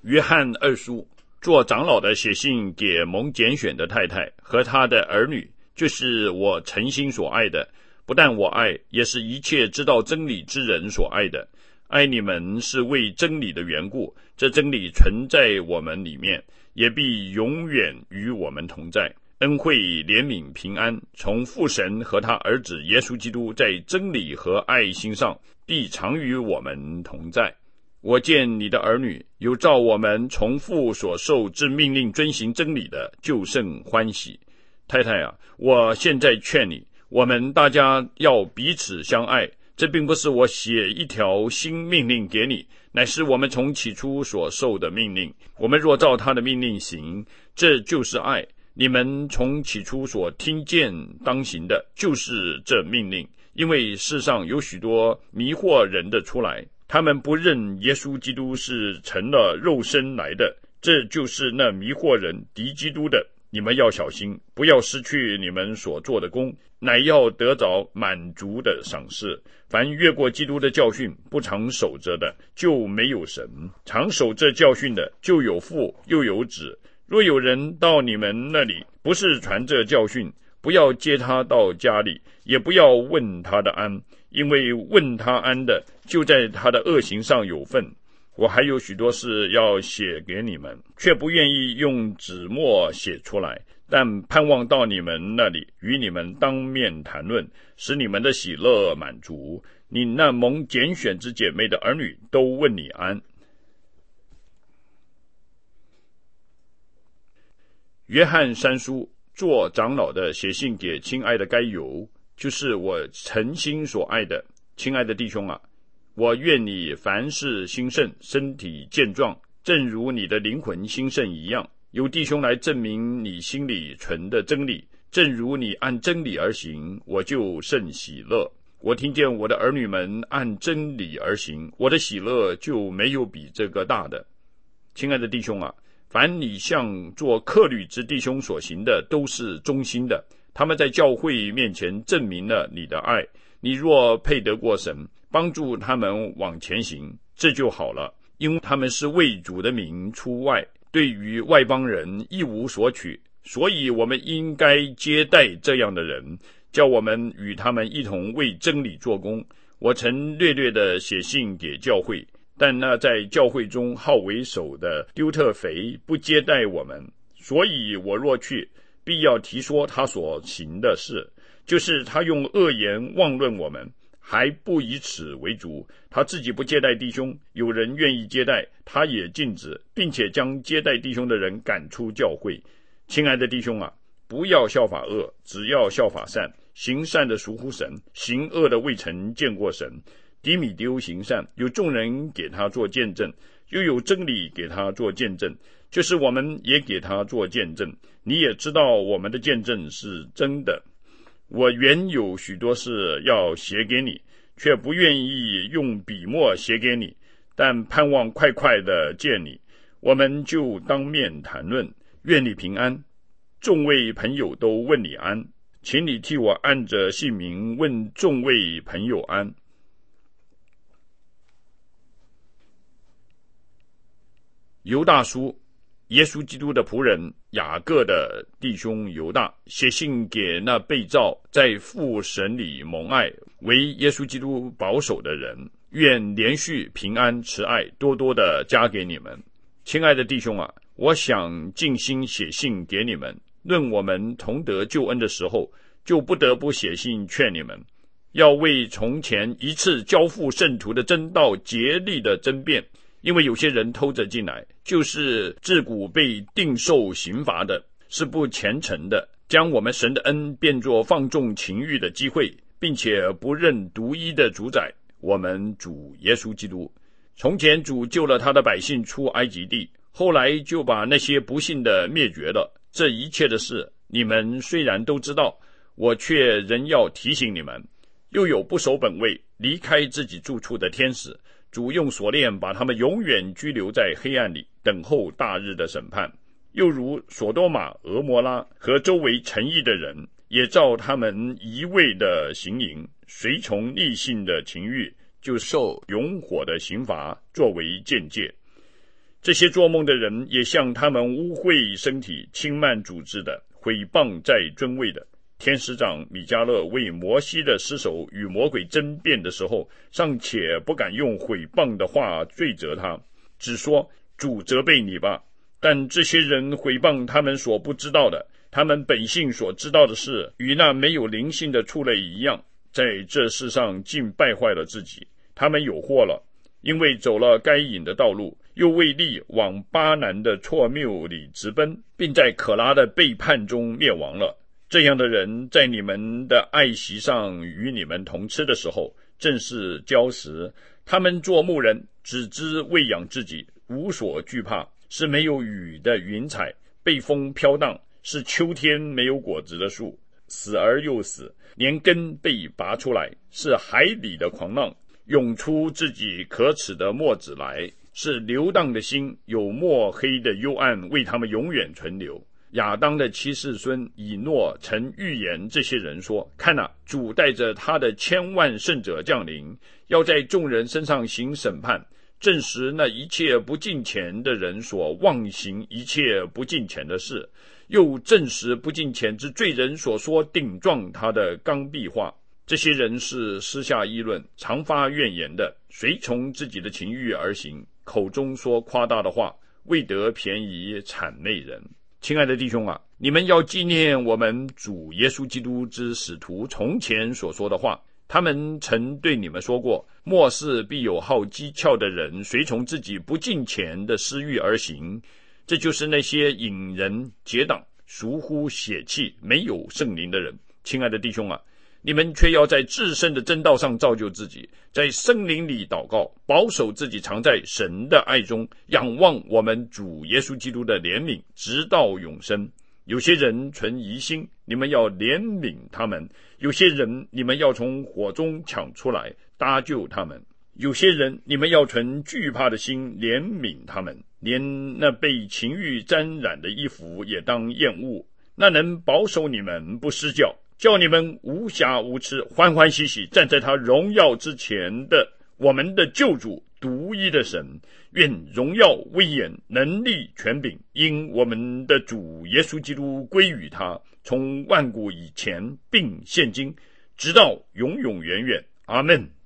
约翰二书，做长老的写信给蒙拣选的太太和他的儿女，就是我诚心所爱的，不但我爱，也是一切知道真理之人所爱的。爱你们是为真理的缘故，这真理存在我们里面，也必永远与我们同在。恩惠、怜悯、平安，从父神和他儿子耶稣基督在真理和爱心上，必常与我们同在。我见你的儿女有照我们从父所受之命令遵行真理的，就甚欢喜。太太啊，我现在劝你，我们大家要彼此相爱。这并不是我写一条新命令给你，乃是我们从起初所受的命令。我们若照他的命令行，这就是爱。你们从起初所听见当行的，就是这命令。因为世上有许多迷惑人的出来，他们不认耶稣基督是成了肉身来的，这就是那迷惑人敌基督的。你们要小心，不要失去你们所做的工，乃要得着满足的赏赐。凡越过基督的教训不常守着的，就没有神；常守这教训的，就有父又有子。若有人到你们那里不是传这教训，不要接他到家里，也不要问他的安，因为问他安的，就在他的恶行上有份。我还有许多事要写给你们，却不愿意用纸墨写出来，但盼望到你们那里，与你们当面谈论，使你们的喜乐满足。你那蒙拣选之姐妹的儿女都问你安。约翰三书，做长老的写信给亲爱的该犹，就是我诚心所爱的。亲爱的弟兄啊，我愿你凡事兴盛，身体健壮，正如你的灵魂兴盛一样。有弟兄来证明你心里存的真理，正如你按真理而行，我就甚喜乐。我听见我的儿女们按真理而行，我的喜乐就没有比这个大的。亲爱的弟兄啊，凡你向做客旅之弟兄所行的，都是忠心的。他们在教会面前证明了你的爱。你若配得过神，帮助他们往前行，这就好了。因为他们是为主的名出外，对于外邦人一无所取，所以我们应该接待这样的人，叫我们与他们一同为真理做工。我曾略略地写信给教会，但那在教会中好为首的丢特腓不接待我们，所以我若去，必要提说他所行的事，就是他用恶言妄论我们，还不以此为主。他自己不接待弟兄，有人愿意接待，他也禁止，并且将接待弟兄的人赶出教会。亲爱的弟兄啊，不要效法恶，只要效法善。行善的属乎神，行恶的未曾见过神。低米丢行善，有众人给他做见证，又有真理给他做见证，就是我们也给他做见证。你也知道我们的见证是真的。我原有许多事要写给你，却不愿意用笔墨写给你，但盼望快快的见你，我们就当面谈论。愿你平安。众位朋友都问你安，请你替我按着姓名问众位朋友安。犹大书，耶稣基督的仆人雅各的弟兄犹大，写信给那被召在父神里蒙爱，为耶稣基督保守的人，愿连续平安慈爱多多的加给你们。亲爱的弟兄啊，我想尽心写信给你们，论我们同得救恩的时候，就不得不写信劝你们，要为从前一次交付圣徒的真道竭力的争辩。因为有些人偷着进来，就是自古被定受刑罚的，是不虔诚的，将我们神的恩变作放纵情欲的机会，并且不认独一的主宰，我们主耶稣基督。从前主救了他的百姓出埃及地，后来就把那些不信的灭绝了。这一切的事，你们虽然都知道，我却仍要提醒你们。又有不守本位，离开自己住处的天使，主用锁链把他们永远拘留在黑暗里，等候大日的审判。又如所多玛、俄摩拉和周围诚意的人，也照他们一味的行淫，随从逆性的情欲，就受永火的刑罚作为鉴戒。 这些做梦的人也像他们污秽身体、轻慢主治的、毁谤在尊位的。天使长米迦勒为摩西的尸首与魔鬼争辩的时候，尚且不敢用毁谤的话罪责他，只说主责备你吧。但这些人毁谤他们所不知道的，他们本性所知道的事，与那没有灵性的畜类一样，在这世上竟败坏了自己。他们有祸了，因为走了该隐的道路，又为利往巴南的错谬里直奔，并在可拉的背叛中灭亡了。这样的人在你们的爱席上与你们同吃的时候，正是礁石。他们做牧人，只知喂养自己，无所惧怕，是没有雨的云彩，被风飘荡，是秋天没有果子的树，死而又死，连根被拔出来，是海里的狂浪，涌出自己可耻的墨子来，是流荡的心，有墨黑的幽暗为他们永远存留。亚当的七世孙以诺曾预言这些人说，看哪，主带着他的千万圣者降临，要在众人身上行审判，证实那一切不敬虔的人所妄行一切不敬虔的事，又证实不敬虔之罪人所说顶撞他的刚愎话。这些人是私下议论，常发怨言的，随从自己的情欲而行，口中说夸大的话，为得便宜谄媚人。亲爱的弟兄啊，你们要纪念我们主耶稣基督之使徒从前所说的话，他们曾对你们说过，末世必有好讥诮的人随从自己不敬虔的私欲而行，这就是那些引人结党、俗乎血气、没有圣灵的人。亲爱的弟兄啊，你们却要在至圣的真道上造就自己，在圣灵里祷告，保守自己常在神的爱中，仰望我们主耶稣基督的怜悯，直到永生。有些人存疑心，你们要怜悯他们；有些人你们要从火中抢出来，搭救他们；有些人你们要存惧怕的心，怜悯他们。连那被情欲沾染的衣服也当厌恶，那能保守你们不失教，叫你们无瑕无疵，欢欢喜喜站在他荣耀之前的我们的救主独一的神。愿荣耀、威严、能力、权柄因我们的主耶稣基督归于他，从万古以前并现今，直到永永远远。阿们。